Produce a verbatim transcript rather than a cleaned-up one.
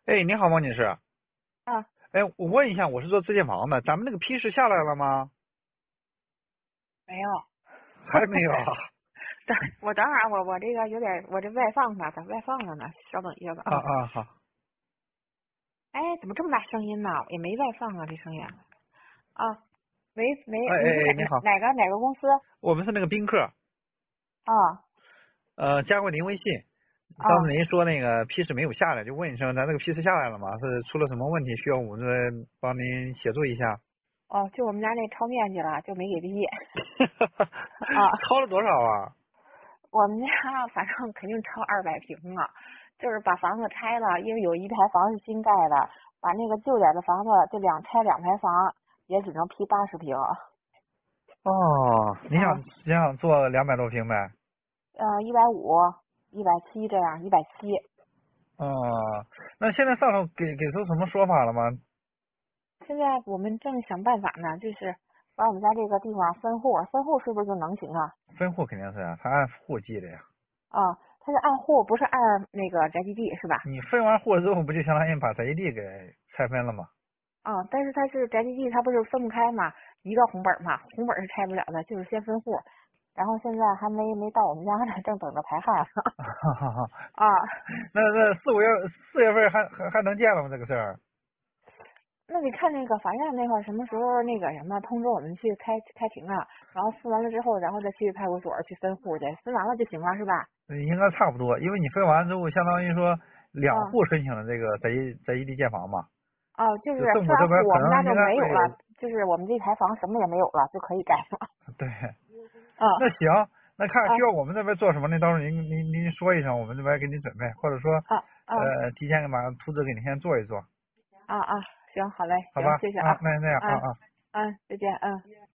哎，你好，王女士。 啊， 哎，我问一下，我是做自建房的，咱们那个批示下来了吗？ 没有。 还没有啊？ 等我等会儿，我我这个有点，我这外放呢，咋外放了呢？稍等一下子啊。 啊啊，好。 哎，怎么这么大声音呢？也没外放啊，这声音。啊，喂喂， 哎哎哎， 你是哪你好， 哪哪个哪个公司？ 我们是那个宾客， 啊呃，加过您微信。上次啊， 您说那个批示没有下来，就问一声，咱这个批示下来了吗？是出了什么问题，需要我们这帮您协助一下？ 哦，就我们家那超面积了，就没给毕业。啊， 超了多少啊？ 我们家反正肯定超二百平了，就是把房子拆了，因为有一排房是新盖的，把那个旧点的房子就两拆两排房，也只能批八十平。 哦，你想啊， 你想做两百多平呗？ 呃，一百五、一百七这样，一百七。 哦，那现在上头给给出什么说法了吗？ 现在我们正想办法呢，就是把我们家这个地方分户，分户是不是就能行啊？ 分户肯定是啊，他按户计的呀。 啊，它是按户，不是按那个宅基地是吧？ 你分完户之后，不就相当于把宅基地给拆分了吗？ 啊，但是它是宅基地，它不是分不开嘛，一个红本嘛，红本是拆不了的，就是先分户，然后现在还没没到我们家呢，正等着排号呢。 哈哈哈。 啊， 那那四五月四月份还还还能见了吗？这个事儿？ 那得看那个法院那块儿什么时候那个什么通知我们去开开庭啊，然后分完了之后，然后再去派出所去分户去，分完了就行了是吧？ 应该差不多，因为你分完之后，相当于说两啊。 户申请的这个宅基宅基地建房嘛， 哦，就是就政府这分完户，我边可们家就能应该会。 没有了，就是我们这台房什么也没有了，就可以盖了。 对。 啊那行，那看啊需要我们这边做什么呢？到时候您您您说一声，我们这边给您准备，或者说啊啊呃提前把图纸给您先做一做， 啊啊！行，好嘞，行， 好吧？ 谢谢啊。 啊，那那样啊啊啊。 啊，再见，嗯。